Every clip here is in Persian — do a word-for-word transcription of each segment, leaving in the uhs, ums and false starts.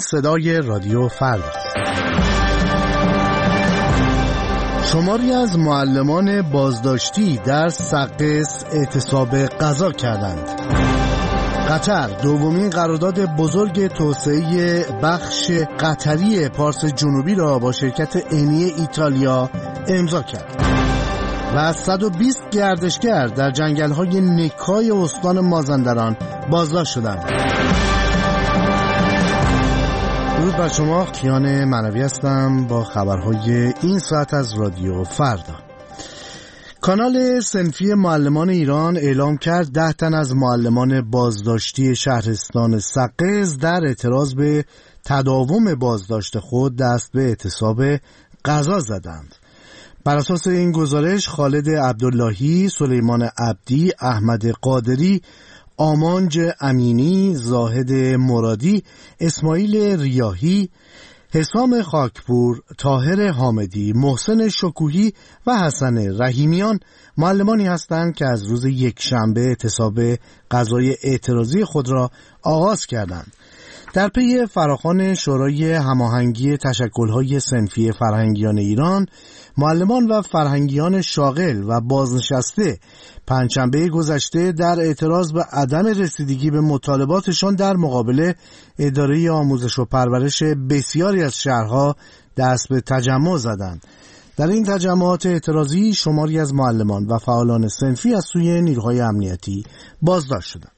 صدای رادیو فردا. شماری از معلمان بازداشتی در سقز اعتصاب غذا کردند. قطر دومین قرارداد بزرگ توسعه بخش قطری پارس جنوبی را با شرکت انی ایتالیا امضا کرد و صد و بیست گردشگر در جنگل‌های نکای استان مازندران بازداشت شدند. درود بر شما، کیان معنوی هستم با خبرهای این ساعت از رادیو فردا. کانال صنفی معلمان ایران اعلام کرد ده تن از معلمان بازداشتی شهرستان سقز در اعتراض به تداوم بازداشت خود دست به اعتصاب غذا زدند. بر اساس این گزارش خالد عبداللهی، سلیمان عبدی، احمد قادری، آمانج امینی، زاهد مرادی، اسماعیل ریاحی، حسام خاکپور، طاهر حامدی، محسن شکوهی و حسن رحیمیان معلمانی هستند که از روز یک شنبه اعتصاب غذای اعتراضی خود را آغاز کردند. در پی فراخوان شورای هماهنگی تشکل‌های صنفی فرهنگیان ایران، معلمان و فرهنگیان شاغل و بازنشسته پنجشنبه گذشته در اعتراض به عدم رسیدگی به مطالباتشان در مقابل اداره آموزش و پرورش بسیاری از شهرها دست به تجمع زدند. در این تجمعات اعتراضی شماری از معلمان و فعالان صنفی از سوی نیروهای امنیتی بازداشت شدند.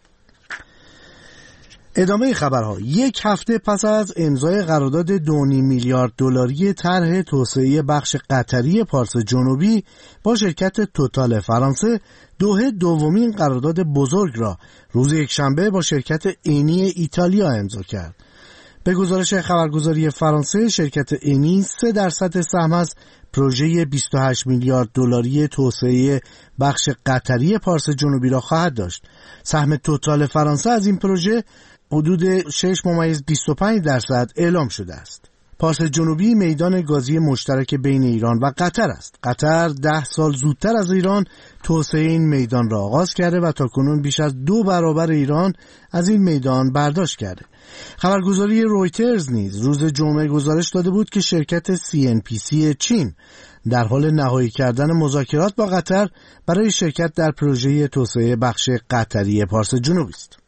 ادامه خبرها. یک هفته پس از امضای قرارداد دو و نیم میلیارد دلاری طرح توسعه بخش قطری پارس جنوبی با شرکت توتال فرانسه، دوحه دومین قرارداد بزرگ را روز یکشنبه با شرکت انی ایتالیا امضا کرد. به گزارش خبرگزاری فرانسه، شرکت انی سه درصد سهم از پروژه بیست و هشت میلیارد دلاری توسعه بخش قطری پارس جنوبی را خواهد داشت. سهم توتال فرانسه از این پروژه حدود شش ممیز بیست و پنج درصد اعلام شده است. پارس جنوبی میدان گازی مشترک بین ایران و قطر است. قطر ده سال زودتر از ایران توسعه این میدان را آغاز کرده و تاکنون بیش از دو برابر ایران از این میدان برداشت کرده. خبرگزاری رویترز نیز روز جمعه گزارش داده بود که شرکت سی ان پی سی چین در حال نهایی کردن مذاکرات با قطر برای شرکت در پروژه توسعه بخش قطری پارس جنوبی است.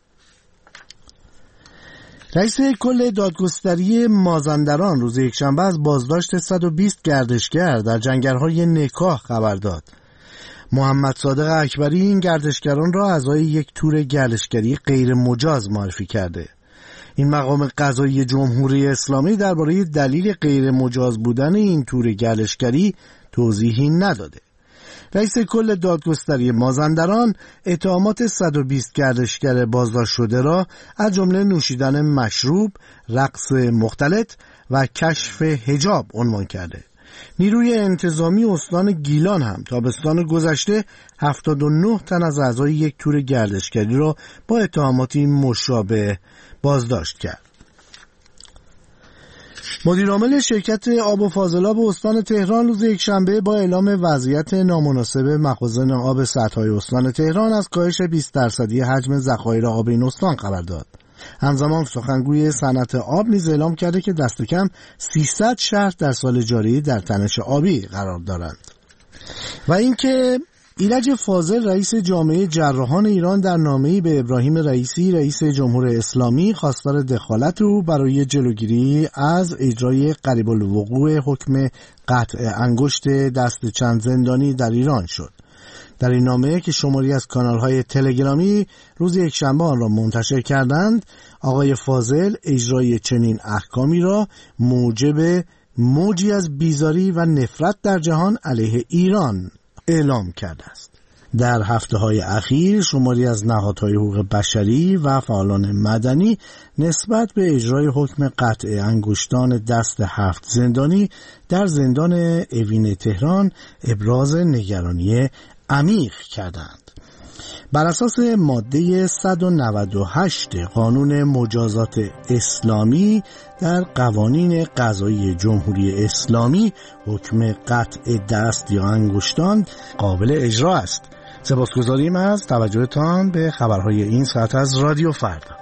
رئیس کل دادگستری مازندران روز یکشنبه از بازداشت صد و بیست گردشگر در جنگل‌های نکاه خبر داد. محمد صادق اکبری این گردشگران را اعضای یک تور گردشگری غیر مجاز معرفی کرده. این مقام قضایی جمهوری اسلامی درباره دلیل غیر مجاز بودن این تور گردشگری توضیحی نداده. رئیس کل دادگستری مازندران اتهامات صد و بیست گردشگر بازداشت شده را از جمله نوشیدن مشروب، رقص مختلط و کشف حجاب عنوان کرده. نیروی انتظامی استان گیلان هم تابستان گذشته هفتاد و نه تن از اعضای یک تور گردشگری را با اتهاماتی مشابه بازداشت کرد. مدیرعامل شرکت آب و فاضلاب استان تهران روز یکشنبه با اعلام وضعیت نامناسب مخازن آب سطح‌های استان تهران از کاهش بیست درصدی حجم ذخایر آب این استان خبر داد. همزمان سخنگوی صنعت آب نیز اعلام کرده که دست کم سیصد شهر در سال جاری در تنش آبی قرار دارند. و اینکه ایرج فاضل رئیس جامعه جراحان ایران در نامه‌ای به ابراهیم رئیسی رئیس جمهوری اسلامی خواستار دخالت او برای جلوگیری از اجرای قریب الوقوع حکم قطع انگشت دست چند زندانی در ایران شد. در این نامه که شماری از کانال‌های تلگرامی روز یکشنبه آن را منتشر کردند، آقای فاضل اجرای چنین احکامی را موجب موجی از بیزاری و نفرت در جهان علیه ایران اعلام کرده است. در هفته‌های اخیر شماری از نهادهای حقوق بشری و فعالان مدنی نسبت به اجرای حکم قطع انگشتان دست هفت زندانی در زندان اوین تهران ابراز نگرانی عمیق کردند. بر اساس ماده صد و نود و هشت قانون مجازات اسلامی در قوانین قضایی جمهوری اسلامی حکم قطع دست یا انگشتان قابل اجرا است. سپاسگزاریم از توجهتان به خبرهای این ساعت از رادیو فردا.